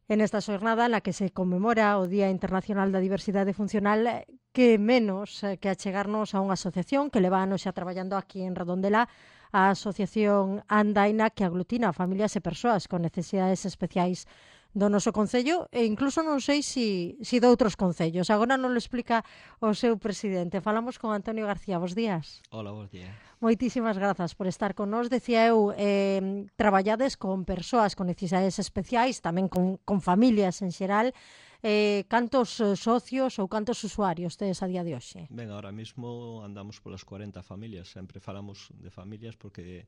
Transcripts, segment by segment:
En esta xornada na que se conmemora o Día Internacional da Diversidade Funcional, que menos que achegarnos a unha asociación que leva anos xa traballando aquí en Redondela, a Asociación Andaina, que aglutina familias e persoas con necesidades especiais do noso concello e incluso non sei si de outros concellos. Agora non lo explica o seu presidente. Falamos con Antonio García. Bos días. Hola, bos días. Moitísimas grazas por estar con nós. Decía eu, traballades con persoas con necesidades especiais, tamén con familias en xeral. Cantos socios ou cantos usuarios tedes a día de hoxe? Ben, ahora mismo andamos polas 40 familias. Sempre falamos de familias porque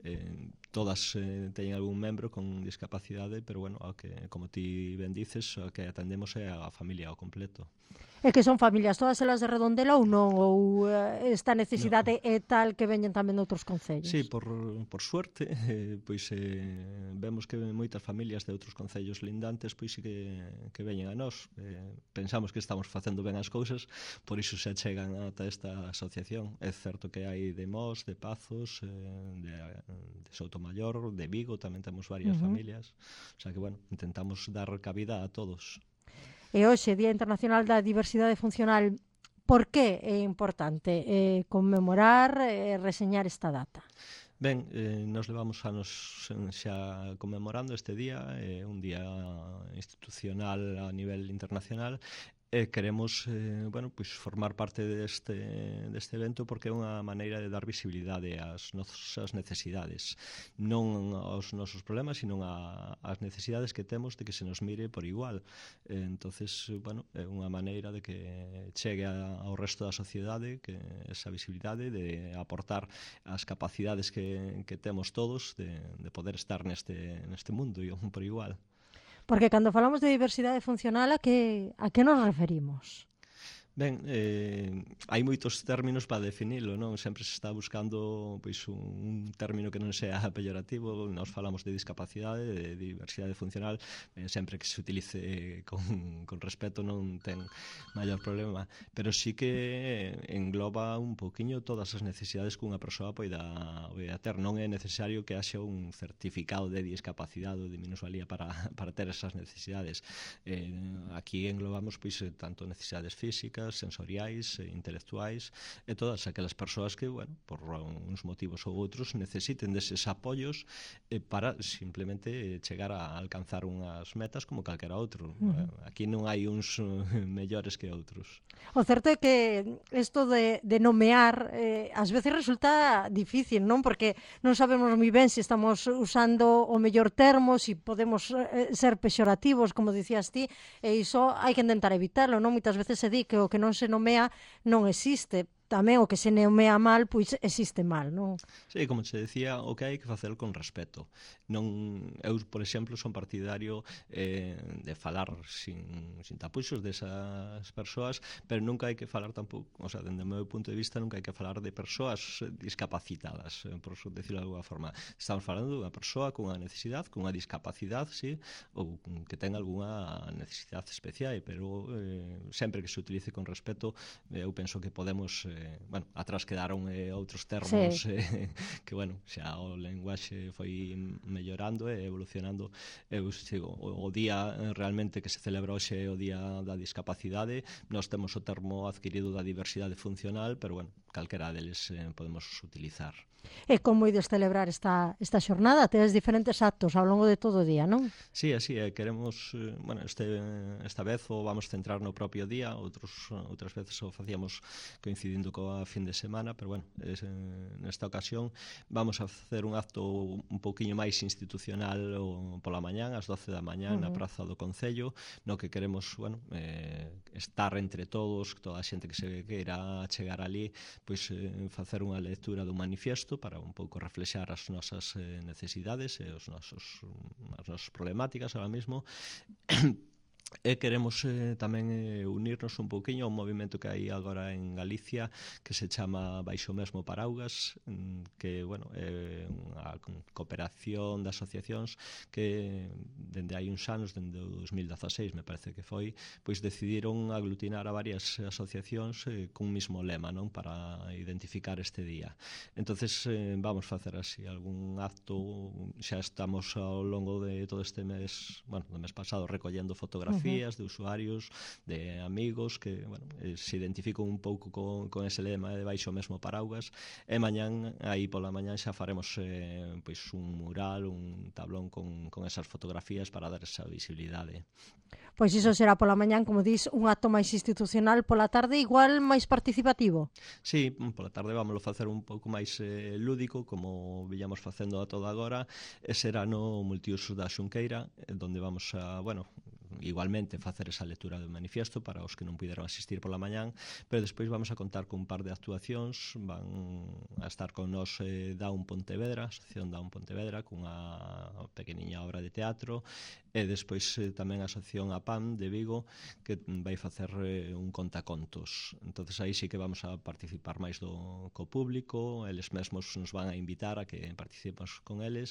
todas teñen algún membro con discapacidade, pero bueno, como ti ben dices, o que atendemos é a familia ao completo. É que son familias todas elas de Redondela ou non? Ou esta necesidade é tal que veñen tamén de outros concellos? Sí, por suerte, pois vemos que moitas familias de outros concellos lindantes pois sí que veñen a nós. Pensamos que estamos facendo ben as cousas, por iso se achegan ata esta asociación. É certo que hai de Mos, de Pazos, de Soutomaior, de Vigo, tamén temos varias familias. O sea que, bueno, intentamos dar cabida a todos. E hoxe, Día Internacional da Diversidade Funcional, por que é importante conmemorar e reseñar esta data? Ben, nos levamos anos xa conmemorando este día, un día institucional a nivel internacional, e queremos pois formar parte deste evento porque é unha maneira de dar visibilidade ás nosas necesidades, non aos nosos problemas, sino ás necesidades que temos de que se nos mire por igual. Entonces, bueno, é unha maneira de que chegue ao resto da sociedade que esa visibilidade de aportar as capacidades que temos todos de poder estar neste mundo por igual. Porque cando falamos de diversidade funcional, a que nos referimos? Ben, hai moitos términos para definilo, non? Sempre se está buscando pois un término que non sea peyorativo. Nós falamos de discapacidade, de diversidade funcional, sempre que se utilice con respeto non ten maior problema, pero sí que engloba un poquinho todas as necesidades que unha persoa poida ter. Non é necesario que haxa un certificado de discapacidade ou de minusvalía para ter esas necesidades. Aquí englobamos pois tanto necesidades físicas, sensoriais, intelectuais e todas aquelas persoas que, bueno, por uns motivos ou outros necesiten deses apoios para simplemente chegar a alcanzar unhas metas como calquera outro. Aquí non hai uns mellores que outros. O certo é que isto de nomear ás veces resulta difícil, non? Porque non sabemos moi ben se estamos usando o mellor termo, se podemos ser pexorativos, como dicías ti, e iso hai que intentar evitarlo, non? Moitas veces se di que o que non se nomea non existe. Tamén o que se nomea mal, pois existe mal, non? Sí, como se decía, o que hai que facer con respeto. Eu, por exemplo, son partidario de falar sin tapuxos desas persoas, pero nunca hai que falar tampouco, o sea, dende o meu punto de vista, nunca hai que falar de persoas discapacitadas, por decirlo de alguna forma. Estamos falando dunha persoa con unha necesidade, con unha discapacidade, sí, ou que ten algunha necesidade especial, pero sempre que se utilice con respeto, eu penso que podemos atrás quedaron outros termos, sí. Que, bueno, xa o lenguaxe foi mellorando e evolucionando. Eu sigo, o día realmente que se celebra hoxe é o Día da Discapacidade. Nós temos o termo adquirido da diversidade funcional, pero, bueno, calquera deles podemos utilizar. E como ides celebrar esta xornada? Tedes diferentes actos ao longo de todo o día, non? Sí, así é. Queremos, bueno, esta vez o vamos centrar no propio día, outras veces o facíamos coincidindo coa fin de semana, pero, bueno, nesta ocasión vamos a facer un acto un pouquiño máis institucional pola mañán, ás 12 da mañán, na Praza do Concello, no que queremos, bueno, estar entre todos, toda a xente que se queira chegar ali, pois facer unha lectura do manifiesto para un pouco reflexar as nosas necesidades e as nosas problemáticas ahora mismo E queremos tamén unirnos un pouquiño a un movimento que hai agora en Galicia que se chama Baixo Mesmo Paraugas, que, bueno, é unha cooperación de asociacións que dende hai uns anos, dende o 2016 me parece que foi, pois decidiron aglutinar a varias asociacións cun mismo lema, non, para identificar este día. Entonces vamos facer así algún acto, xa estamos ao longo de todo este mes, bueno, do mes pasado, recollendo fotografías de usuarios, de amigos que, bueno, se identifican un pouco con ese lema de Baixo Mesmo Paraugas, e mañán, aí pola mañán xa faremos pois un mural, un tablón con esas fotografías para dar esa visibilidade. Pois iso será pola mañán, como dis, un acto máis institucional, pola tarde igual máis participativo. Sí, pola tarde vámoslo facer un pouco máis lúdico, como viñamos facendo a toda agora, e será no multiusos da Xunqueira, onde vamos a, bueno, igualmente facer esa lectura do manifiesto para os que non puderon asistir pola mañán, pero despois vamos a contar con un par de actuacións. Van a estar con nós Down Pontevedra, a Asociación Down Pontevedra, cunha pequeniña obra de teatro, e despois tamén a Asociación APAM de Vigo, que vai facer un contacontos. Entonces aí sí que vamos a participar máis co público, eles mesmos nos van a invitar a que participemos con eles,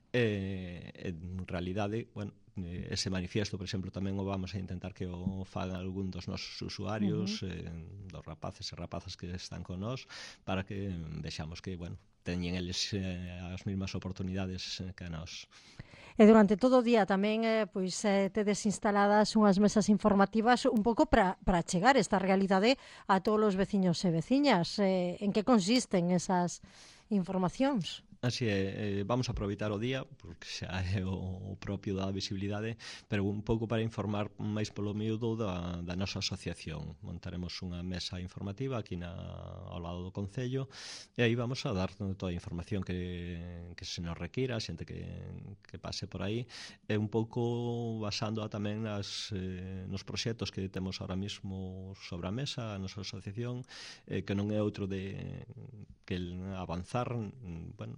en realidade, bueno, ese manifiesto, por exemplo, tamén o vamos a intentar que o fagan algún dos nosos usuarios, dos rapaces e rapazas que están con nós, para que vexamos que, bueno, teñen eles as mesmas oportunidades que a nós. E durante todo o día tamén pois tedes instaladas unhas mesas informativas un pouco para chegar esta realidade a todos os veciños e veciñas. En que consisten esas informacións? Así é, vamos a aproveitar o día, porque xa é o propio da visibilidade, pero un pouco para informar máis polo miúdo da nosa asociación. Montaremos unha mesa informativa aquí ao lado do Concello, e aí vamos a dar toda a información que se nos requira, a xente que pase por aí, e un pouco basando tamén nos proxectos que temos ahora mismo sobre a mesa, a nosa asociación, que non é outro que avanzar, bueno,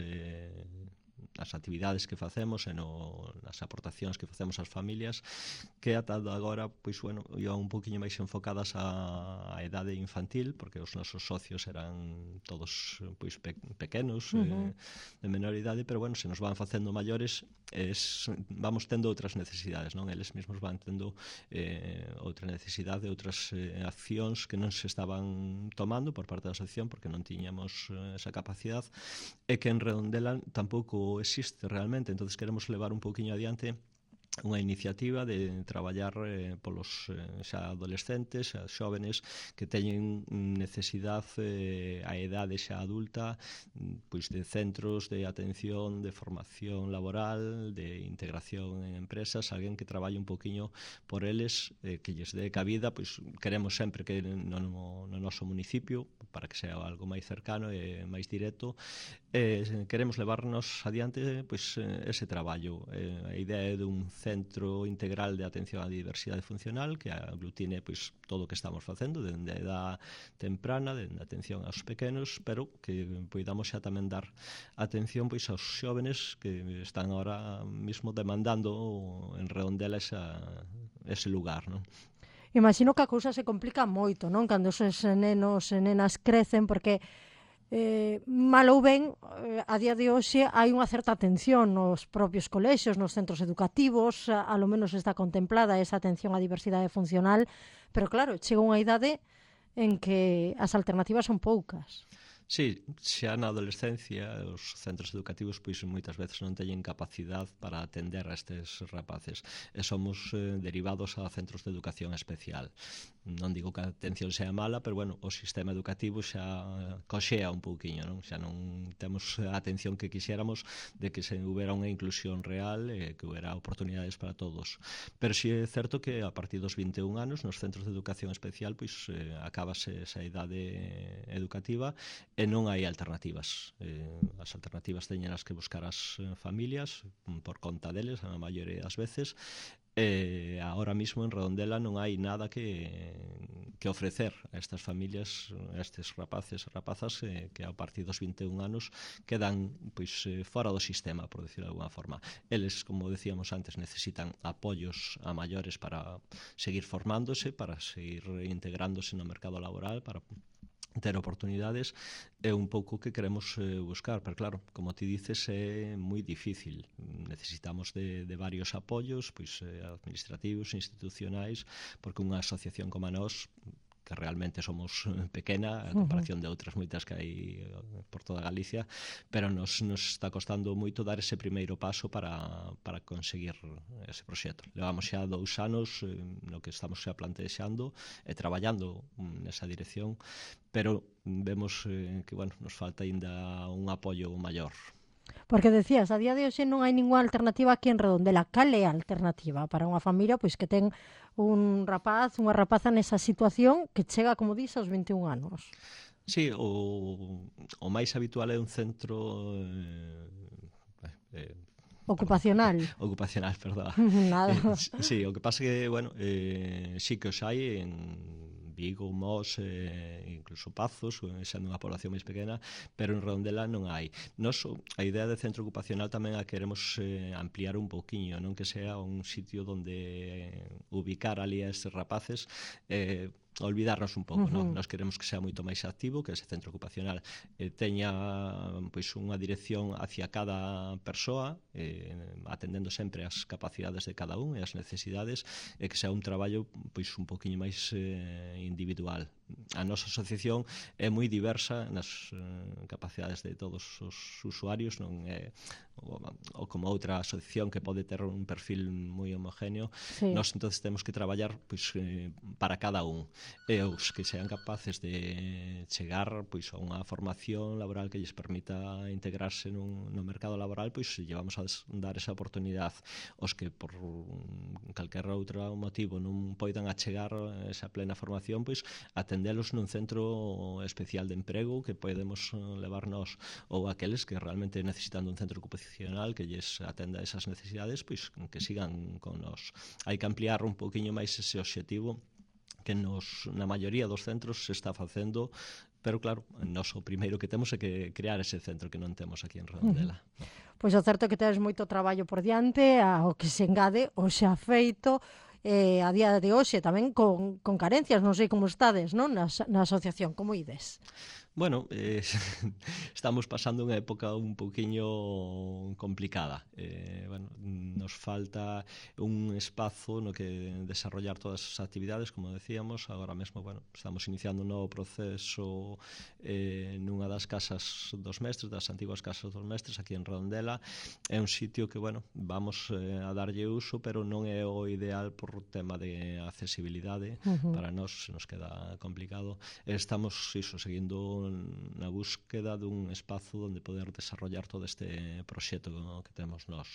nas actividades que facemos e nas aportacións que facemos ás familias, que ata agora, pois, bueno, iban un poquinho máis enfocadas á idade infantil, porque os nosos socios eran todos pois pequenos, de menor idade, pero bueno, se nos van facendo maiores, vamos tendo outras necesidades, non? Eles mesmos van tendo outra necesidade, outras accións que non se estaban tomando por parte da asociación porque non tiñamos esa capacidade, e que en Redondela tampouco existe realmente. Entonces queremos levar un pouquiño adiante unha iniciativa de traballar polos xa adolescentes, xa xóvenes que teñen necesidade a idade xa adulta, pois de centros de atención, de formación laboral, de integración en empresas, alguén que traballe un poquinho por eles, que lles dé cabida. Pois queremos sempre que no noso municipio, para que sea algo máis cercano e máis directo, queremos levarnos adiante pois ese traballo. A idea é dun centro integral de atención á diversidade funcional que aglutine pois todo o que estamos facendo dende a edad temprana, dende a atención aos pequenos, pero que poidamos xa tamén dar atención pois aos xóvenes que están ahora mismo demandando en Redondela ese lugar, non? Imagino que a cousa se complica moito, non? Cando esos nenos e nenas crecen, porque mal ou ben, a día de hoxe hai unha certa atención nos propios colexios, nos centros educativos, a lo menos está contemplada esa atención á diversidade funcional, pero claro, chega unha idade en que as alternativas son poucas. Sí, xa na adolescencia os centros educativos pois moitas veces non teñen capacidade para atender a estes rapaces e somos derivados a centros de educación especial. Non digo que a atención sea mala, pero bueno, o sistema educativo xa coxea un pouquiño, non? Xa non temos a atención que quixéramos de que se houbera unha inclusión real e que houbera oportunidades para todos. Pero si é certo que a partir dos 21 anos nos centros de educación especial pois acabase esa idade educativa e non hai alternativas. As alternativas teñen as que buscar as familias por conta deles, a maioría das veces. Ahora mismo en Redondela non hai nada que que ofrecer a estas familias, a estes rapaces e rapazas que a partir dos 21 anos quedan pois fora do sistema, por decirlo de alguna forma. Eles, como decíamos antes, necesitan apoios a maiores para seguir formándose, para seguir integrándose no mercado laboral, para ter oportunidades, é un pouco que queremos buscar, pero claro, como ti dices, é moi difícil. Necesitamos de varios apoios, pois administrativos, institucionais, porque unha asociación como a nós, que realmente somos pequena a comparación de outras moitas que hai por toda Galicia, pero nos está costando moito dar ese primeiro paso para conseguir ese proxecto. Levamos xa 2 anos no que estamos xa plantexando e traballando nesa dirección, pero vemos que bueno, nos falta aínda un apoio maior. Porque decías, a día de hoxe non hai ninguna alternativa aquí en Redondela. Cal é a alternativa para unha familia pois que ten un rapaz, unha rapaza nesa situación que chega, como dís, aos 21 anos? Sí, o máis habitual é un centro ocupacional. Ocupacional, perdón. Nada. Sí, o que pasa que, bueno, sí que os hai en Vigo, Mos, incluso Pazos, sendo unha población máis pequena, pero en Redondela non hai. Nos, a idea de centro ocupacional tamén a queremos ampliar un pouquiño, non que sea un sitio onde ubicar ali a estes rapaces, olvidarnos un pouco, non? Nós queremos que sea moito máis activo, que ese centro ocupacional teña pois unha dirección hacia cada persoa, atendendo sempre as capacidades de cada un e as necesidades, e que sea un traballo pois un poquinho máis individual. A nosa asociación é moi diversa nas capacidades de todos os usuarios, non é ou como outra asociación que pode ter un perfil moi homogéneo. Sí. Nós entonces temos que traballar pois para cada un, e os que sean capaces de chegar pois a unha formación laboral que lles permita integrarse no mercado laboral, pois llevamos a dar esa oportunidade. Os que por calquer outro motivo non poidan achegar esa plena formación, pois atendelos nun centro especial de emprego que podemos levarnos, ou aqueles que realmente necesitan un centro ocupacional que lles atenda esas necesidades, pois que sigan con nós. Hai que ampliar un pouquiño máis ese obxectivo que na maioría dos centros se está facendo, pero claro, nós o primeiro que temos é que crear ese centro que non temos aquí en Redondela. Pois o certo é que tedes moito traballo por diante, ao que se engade o xa feito, a día de hoxe tamén con carencias, non sei como estades, non? Na asociación, como ides? Bueno, estamos pasando unha época un pouquiño complicada. Bueno, nos falta un espazo no que desarrollar todas as actividades, como decíamos. Agora mesmo, bueno, estamos iniciando un novo proceso nunha das casas dos mestres, das antiguas casas dos mestres, aquí en Redondela. É un sitio que, bueno, vamos a darlle uso, pero non é o ideal por tema de accesibilidade. Para nós nos queda complicado. Estamos, seguindo na búsqueda dun espazo onde poder desarrollar todo este proxecto que temos nós.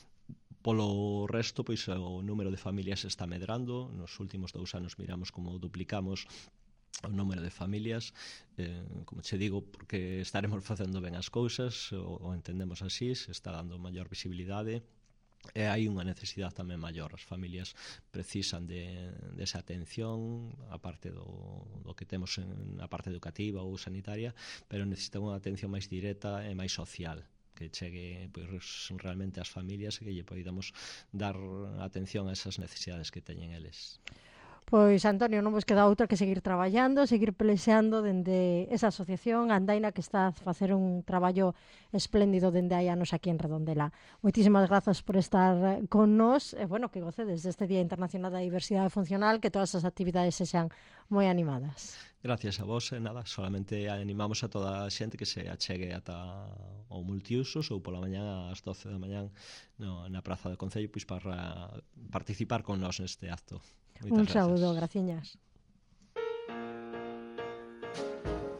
Polo resto, pois o número de familias está medrando. Nos últimos 2 anos miramos como duplicamos o número de familias, como che digo, porque estaremos facendo ben as cousas, o entendemos así, se está dando maior visibilidade. E hai unha necesidade tamén maior. As familias precisan desa atención, a parte do que temos na parte educativa ou sanitaria, pero necesitan unha atención máis directa e máis social, que chegue pois realmente ás familias e que lle podamos dar atención a esas necesidades que teñen eles. Pois, Antonio, non vos queda outra que seguir traballando, seguir pelexando dende esa asociación Andaina, que está a facer un traballo espléndido dende hai anos aquí en Redondela. Moitísimas grazas por estar con nós e, bueno, que gocedes deste Día Internacional da Diversidade Funcional, que todas as actividades sexan moi animadas. Gracias a vos, nada, solamente animamos a toda a xente que se achegue ata o multiusos ou pola mañá ás 12 da mañán na Praza do Concello, pois para participar con nós neste acto. Un saúdo, graciñas.